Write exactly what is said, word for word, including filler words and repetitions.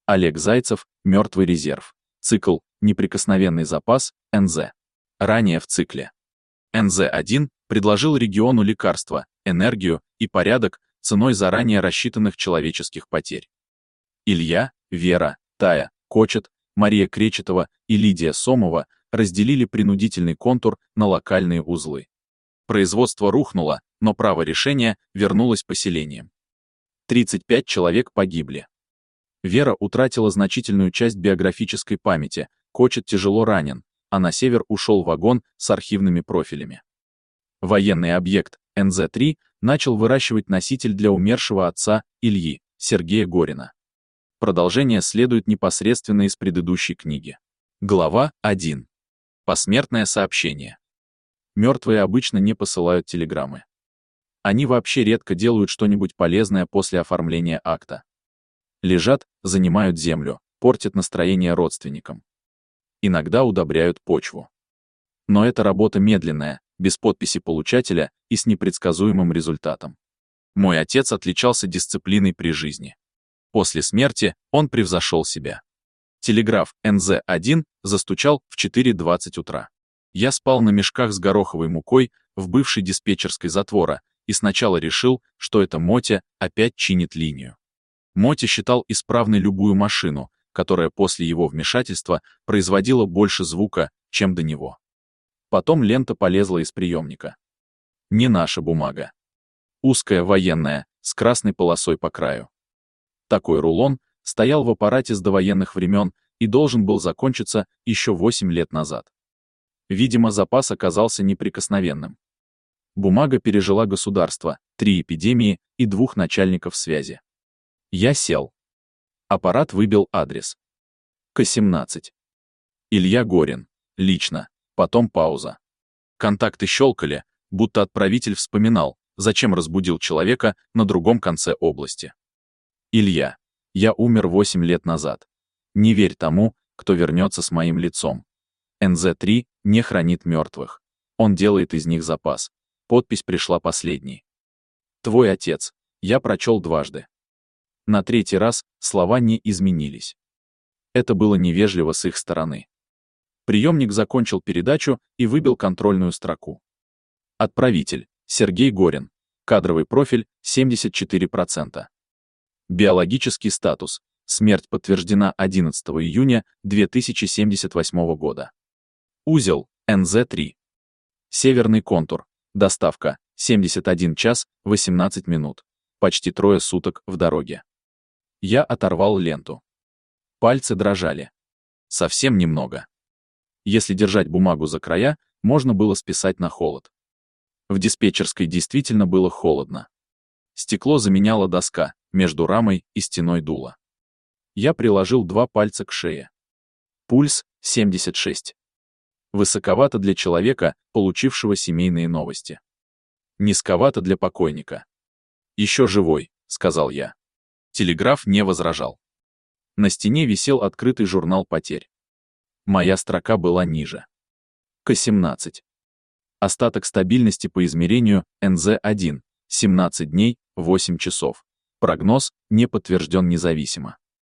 Олег Зайцев, «Мертвый резерв». Цикл «Неприкосновенный запас», эн зэ. Ранее в цикле. эн зэ один предложил региону лекарства, энергию и порядок ценой заранее рассчитанных человеческих потерь. Илья, Вера, Тая, Кочет, Мария Кречетова и Лидия Сомова разделили принудительный контур на локальные узлы. Производство рухнуло, но право решения вернулось поселениям. тридцать пять человек погибли. Вера утратила значительную часть биографической памяти, Кочет тяжело ранен, а на север ушел вагон с архивными профилями. Военный объект эн зэ три начал выращивать носитель для умершего отца Ильи, Сергея Горина. Продолжение следует непосредственно из предыдущей книги. Глава один. Посмертное сообщение. Мертвые обычно не посылают телеграммы. Они вообще редко делают что-нибудь полезное после оформления акта. Лежат, занимают землю, портят настроение родственникам. Иногда удобряют почву. Но эта работа медленная, без подписи получателя и с непредсказуемым результатом. Мой отец отличался дисциплиной при жизни. После смерти он превзошел себя. Телеграф эн зэ один застучал в четыре двадцать утра. Я спал на мешках с гороховой мукой в бывшей диспетчерской затвора и сначала решил, что это Мотя опять чинит линию. Мотя считал исправной любую машину, которая после его вмешательства производила больше звука, чем до него. Потом лента полезла из приемника. Не наша бумага. Узкая военная, с красной полосой по краю. Такой рулон стоял в аппарате с довоенных времен и должен был закончиться еще восемь лет назад. Видимо, запас оказался неприкосновенным. Бумага пережила государство, три эпидемии и двух начальников связи. Я сел. Аппарат выбил адрес. ка семнадцать. Илья Горин. Лично. Потом пауза. Контакты щелкали, будто отправитель вспоминал, зачем разбудил человека на другом конце области. Илья. Я умер восемь лет назад. Не верь тому, кто вернется с моим лицом. эн зэ три не хранит мертвых. Он делает из них запас. Подпись пришла последней. Твой отец. Я прочел дважды. На третий раз слова не изменились. Это было невежливо с их стороны. Приемник закончил передачу и выбил контрольную строку. Отправитель. Сергей Горин. Кадровый профиль семьдесят четыре процента. Биологический статус. Смерть подтверждена одиннадцатого июня две тысячи семьдесят восьмого года. Узел эн зэ три. Северный контур. Доставка семьдесят один час восемнадцать минут. Почти трое суток в дороге. Я оторвал ленту. Пальцы дрожали. Совсем немного. Если держать бумагу за края, можно было списать на холод. В диспетчерской действительно было холодно. Стекло заменяло доска, между рамой и стеной дула. Я приложил два пальца к шее. Пульс семьдесят шесть. Высоковато для человека, получившего семейные новости. Низковато для покойника. «Еще живой», — сказал я. Телеграф не возражал. На стене висел открытый журнал потерь. Моя строка была ниже. ка семнадцать. Остаток стабильности по измерению эн зэ один. семнадцать дней, восемь часов. Прогноз не подтвержден независимо.